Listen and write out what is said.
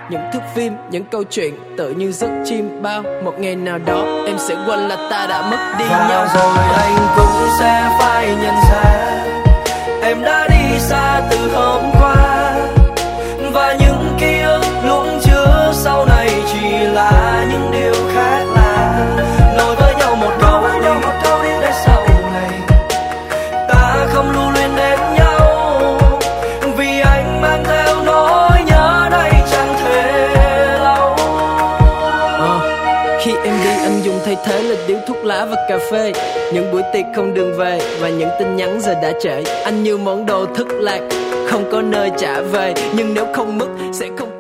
những thước phim, những câu chuyện tự như giấc chim bao. Một ngày nào đó em sẽ quên là ta đã mất đi nhau. Và rồi anh cũng sẽ phải nhận ra em đã đi xa từ hôm qua, và những ký ức lúc trước sau này chỉ là những điều khác lạ. Nói với nhau một câu đi để sau này ta không lưu luyến đến nhau, vì anh mang theo nỗi nhớ đây chẳng thể lâu. Khi em đi anh dùng thay thế là điếu thuốc lá và cà phê, những buổi tiệc không đường về và những tin nhắn giờ đã trễ. Anh như món đồ thất lạc không có nơi trả về, nhưng nếu không mất sẽ không